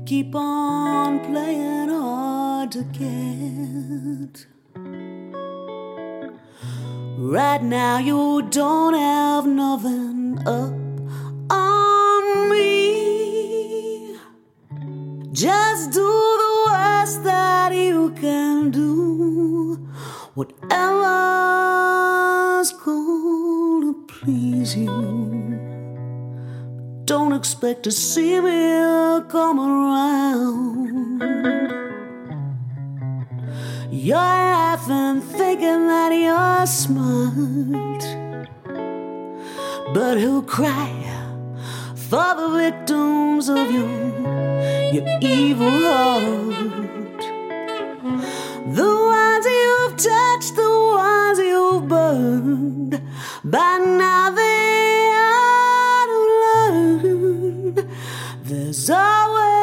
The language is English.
keep on playing hard to get. Right now you don't have nothing up on me. Just do the worst that you can do. Whatever's gonna please you. Don't expect to see me come around. You're laughing, thinking that you're smart, but who'll cry for the victims of your evil heart? The ones you've touched, the ones you've burned. By now they ought to learn there's always